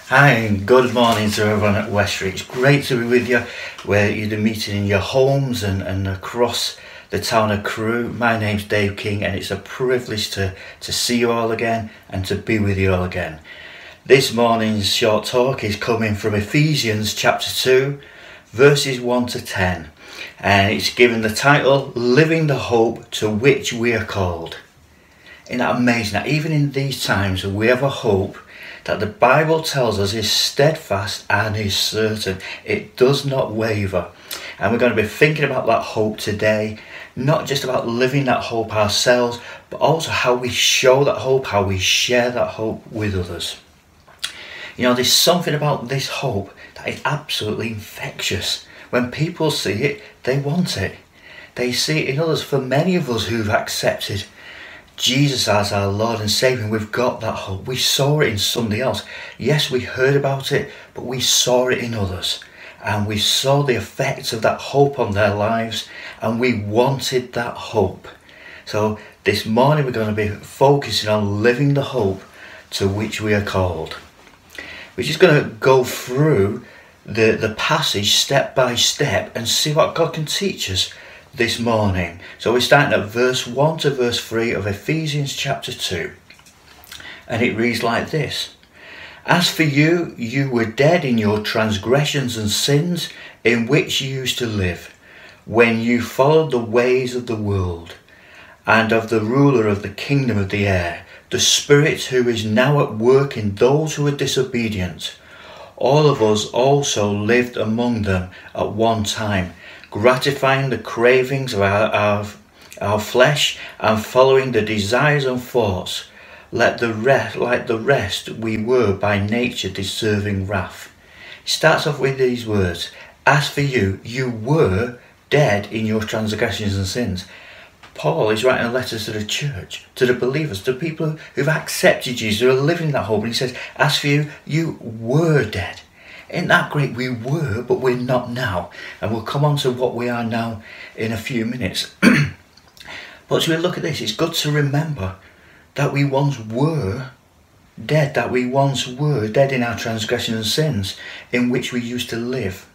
Hi and good morning to everyone at West Street. It's great to be with you where you're meeting in your homes and across the town of Crewe. My name's Dave King and it's a privilege to see you all again and to be with you all again. This morning's short talk is coming from Ephesians chapter 2 verses 1 to 10 and it's given the title Living the Hope to Which We Are Called. Isn't that amazing that even in these times we have a hope that the Bible tells us is steadfast and is certain. It does not waver. And we're going to be thinking about that hope today, not just about living that hope ourselves, but also how we show that hope, how we share that hope with others. You know, there's something about this hope that is absolutely infectious. When people see it, they want it. They see it in others. For many of us who've accepted Jesus as our Lord and Saviour, we've got that hope. We saw it in somebody else. Yes, we heard about it, but we saw it in others. And we saw the effects of that hope on their lives, and we wanted that hope. So this morning we're going to be focusing on living the hope to which we are called. We're just going to go through the passage step by step and see what God can teach us this morning. So we're starting at verse 1 to verse 3 of Ephesians chapter 2. And it reads like this. As for you, you were dead in your transgressions and sins in which you used to live, when you followed the ways of the world, and of the ruler of the kingdom of the air, the Spirit who is now at work in those who are disobedient. All of us also lived among them at one time, gratifying the cravings of our flesh and following the desires and thoughts. Like the rest, we were by nature deserving wrath. He starts off with these words. As for you, you were dead in your transgressions and sins. Paul is writing letters to the church, to the believers, to people who've accepted Jesus, who are living that hope. And he says, as for you, you were dead. Isn't that great? We were, but we're not now. And we'll come on to what we are now in a few minutes. But as we look at this, it's good to remember that we once were dead, in our transgressions and sins in which we used to live.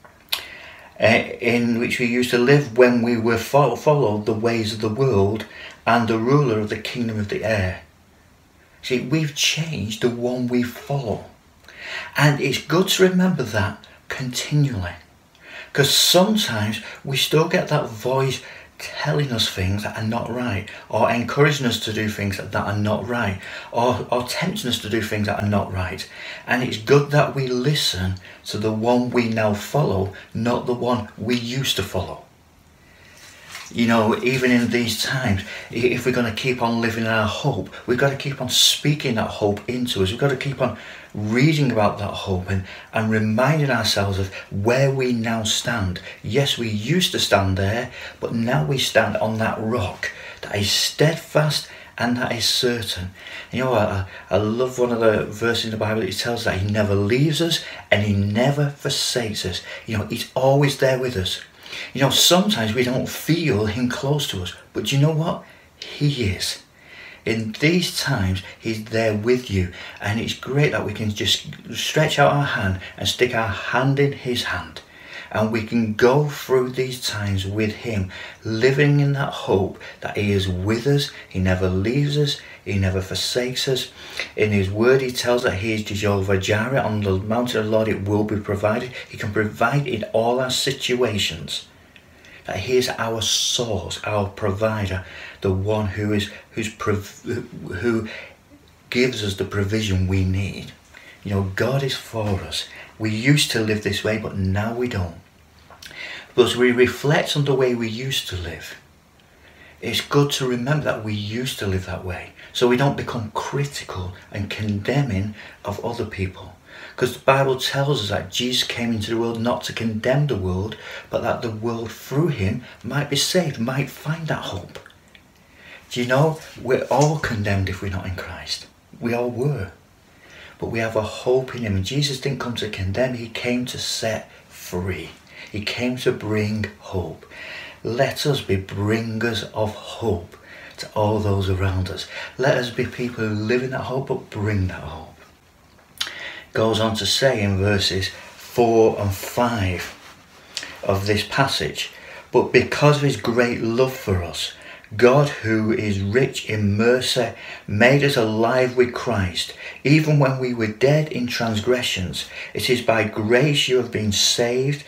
When we were followed the ways of the world and the ruler of the kingdom of the air. See, we've changed the one we follow. And it's good to remember that continually. Because sometimes we still get that voice telling us things that are not right, or encouraging us to do things that are not right, or tempting us to do things that are not right. And it's good that we listen to the one we now follow, not the one we used to follow. You know, even in these times, if we're going to keep on living our hope, we've got to keep on speaking that hope into us. We've got to keep on reading about that hope and reminding ourselves of where we now stand. Yes, we used to stand there, but now we stand on that rock that is steadfast and that is certain. You know, I love one of the verses in the Bible that tells us that he never leaves us and he never forsakes us. You know, he's always there with us. You know, sometimes we don't feel him close to us, but you know what? He is. In these times, he's there with you, and it's great that we can just stretch out our hand and stick our hand in his hand, and we can go through these times with him, living in that hope that he is with us, he never leaves us, he never forsakes us. In his word, he tells that he is Jehovah Jireh. On the mountain of the Lord, it will be provided. He can provide in all our situations. That he is our source, our provider, the one who gives us the provision we need. You know, God is for us. We used to live this way, but now we don't. But as we reflect on the way we used to live, it's good to remember that we used to live that way, so we don't become critical and condemning of other people. Because the Bible tells us that Jesus came into the world not to condemn the world, but that the world through him might be saved, might find that hope. Do you know, we're all condemned if we're not in Christ. We all were. But we have a hope in him. And Jesus didn't come to condemn, he came to set free. He came to bring hope. Let us be bringers of hope to all those around us. Let us be people who live in that hope but bring that hope. goes on to say in verses 4 and 5 of this passage, but because of his great love for us, God, who is rich in mercy, made us alive with Christ, even when we were dead in transgressions. It is by grace you have been saved.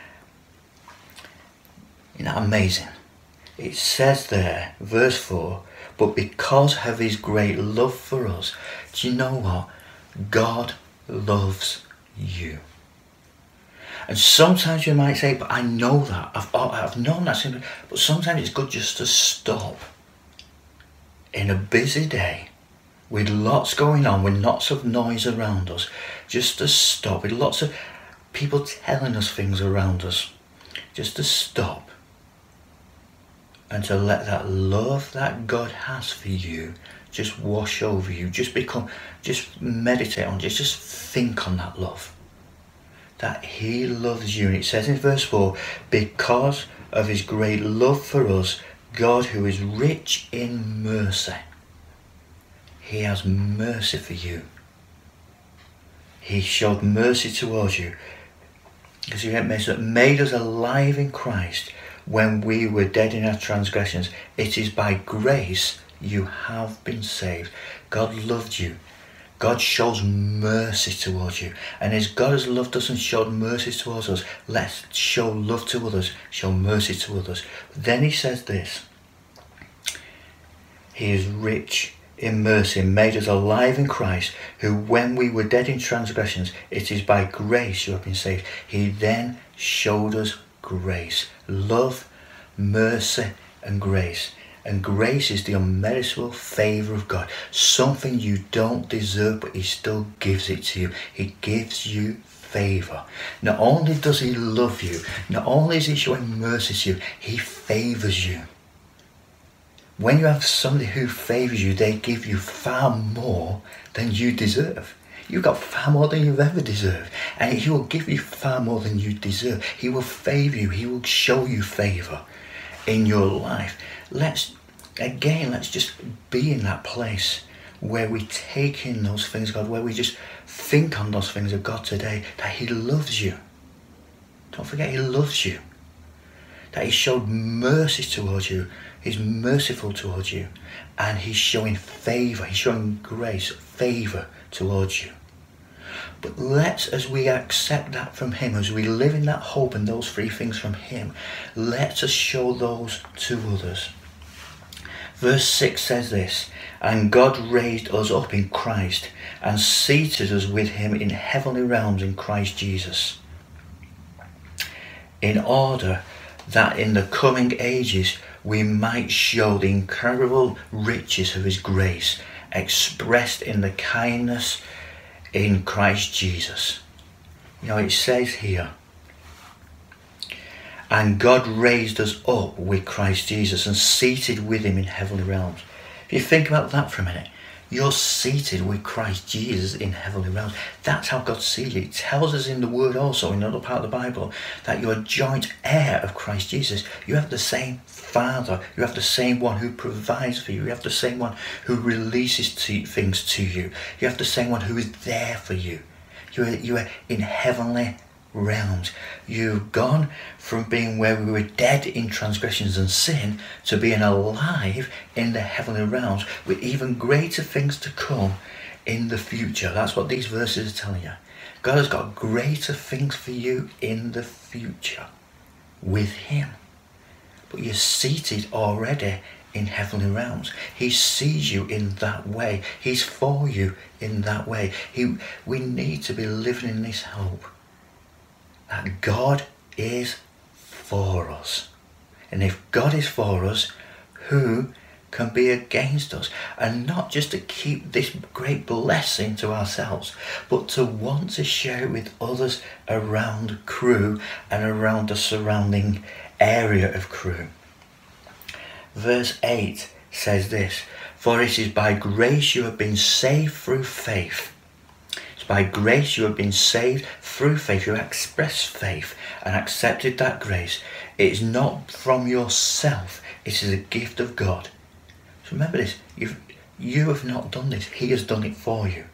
Isn't that amazing? It says there, verse 4, but because of his great love for us. Do you know what? God loves you. And sometimes you might say, but I know that, I've known that, but sometimes it's good just to stop in a busy day with lots going on, with lots of noise around us, just to stop, with lots of people telling us things around us, just to stop and to let that love that God has for you just wash over you, just meditate on, just think on that love. That he loves you. And it says in verse 4, because of his great love for us, God, who is rich in mercy, he has mercy for you. He showed mercy towards you because he made us alive in Christ when we were dead in our transgressions. It is by grace you have been saved. God loved you. God shows mercy towards you. And as God has loved us and showed mercy towards us, let's show love to others, show mercy to others. But then he says this, he is rich in mercy, made us alive in Christ, who when we were dead in transgressions, it is by grace you have been saved. He then showed us grace, love, mercy and grace. And grace is the unmeritable favour of God. Something you don't deserve, but he still gives it to you. He gives you favour. Not only does he love you, not only is he showing mercy to you, he favours you. When you have somebody who favours you, they give you far more than you deserve. You've got far more than you've ever deserved. And he will give you far more than you deserve. He will favour you. He will show you favour in your life. Let's just be in that place where we take in those things of God, where we just think on those things of God today, that he loves you. Don't forget he loves you. That he showed mercy towards you. He's merciful towards you. And he's showing favour, he's showing grace, favour towards you. But let's, as we accept that from him, as we live in that hope and those three things from him, let us show those to others. Verse 6 says this, and God raised us up in Christ and seated us with him in heavenly realms in Christ Jesus, in order that in the coming ages we might show the incredible riches of his grace expressed in the kindness in Christ Jesus. You know, it says here, and God raised us up with Christ Jesus and seated with him in heavenly realms. If you think about that for a minute, you're seated with Christ Jesus in heavenly realms. That's how God sees you. It tells us in the word also, in another part of the Bible, that you're a joint heir of Christ Jesus. You have the same Father. You have the same one who provides for you. You have the same one who releases things to you. You have the same one who is there for you. You are in heavenly realms. You've gone from being where we were dead in transgressions and sin to being alive in the heavenly realms with even greater things to come in the future. That's what these verses are telling you. God has got greater things for you in the future with him. But you're seated already in heavenly realms. He sees you in that way. He's for you in that way. We need to be living in this hope that God is for us. And if God is for us, who can be against us? And not just to keep this great blessing to ourselves, but to want to share it with others around Crewe and around the surrounding area of Crewe. Verse 8 says this, for it is by grace you have been saved through faith. By grace you have been saved through faith. You expressed faith and accepted that grace. It is not from yourself. It is a gift of God. So remember this. You have not done this. He has done it for you.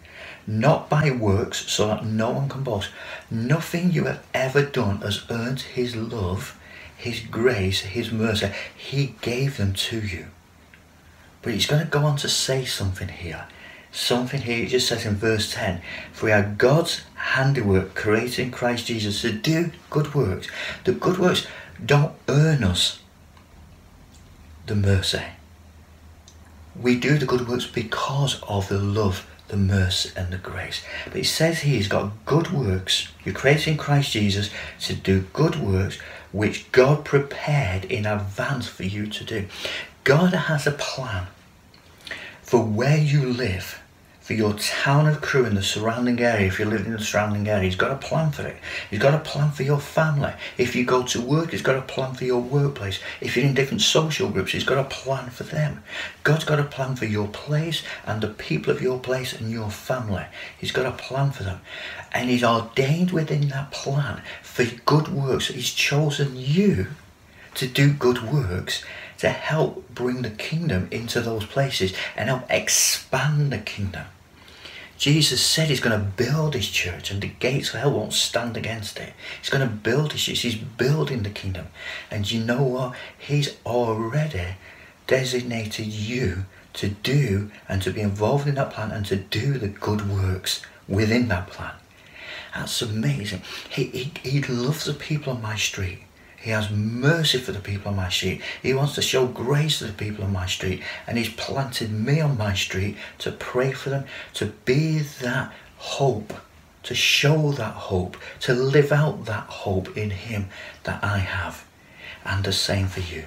not by works, so that no one can boast. Nothing you have ever done has earned his love, his grace, his mercy. He gave them to you. But he's going to go on to say something here. He just says in verse 10, for we are God's handiwork, created in Christ Jesus to do good works. The good works don't earn us the mercy. We do the good works because of the love, the mercy and the grace. But it says here he's got good works. You're created in Christ Jesus to do good works which God prepared in advance for you to do. God has a plan for where you live, for your town of Crewe and the surrounding area. If you live in the surrounding area, he's got a plan for it. He's got a plan for your family. If you go to work, he's got a plan for your workplace. If you're in different social groups, he's got a plan for them. God's got a plan for your place and the people of your place and your family. He's got a plan for them. And he's ordained within that plan for good works. He's chosen you to do good works to help bring the kingdom into those places and help expand the kingdom. Jesus said he's going to build his church and the gates of hell won't stand against it. He's going to build his church. He's building the kingdom. And you know what? He's already designated you to do and to be involved in that plan and to do the good works within that plan. That's amazing. He loves the people on my street. He has mercy for the people on my street. He wants to show grace to the people on my street. And he's planted me on my street to pray for them, to be that hope, to show that hope, to live out that hope in him that I have. And the same for you.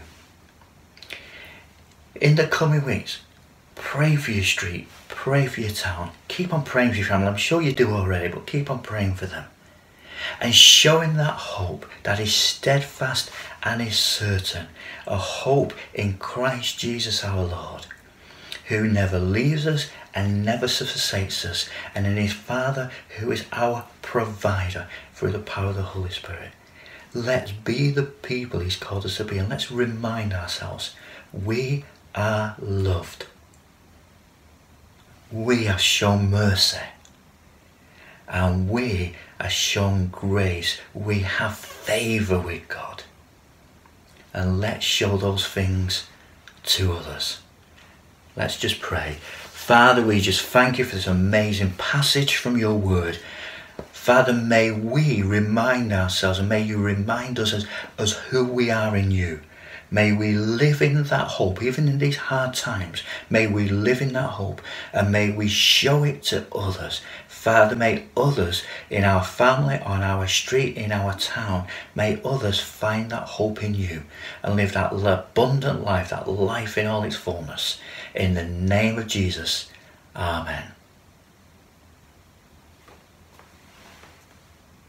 In the coming weeks, pray for your street, pray for your town. Keep on praying for your family. I'm sure you do already, but keep on praying for them. And showing that hope that is steadfast and is certain. A hope in Christ Jesus our Lord, who never leaves us and never forsakes us, and in his Father who is our provider through the power of the Holy Spirit. Let's be the people he's called us to be, and let's remind ourselves, we are loved. We are shown mercy. And we are shown grace. We have favour with God. And let's show those things to others. Let's just pray. Father, we just thank you for this amazing passage from your word. Father, may we remind ourselves and may you remind us as who we are in you. May we live in that hope, even in these hard times. May we live in that hope and may we show it to others. Father, may others in our family, on our street, in our town, may others find that hope in you and live that abundant life, that life in all its fullness. In the name of Jesus, amen.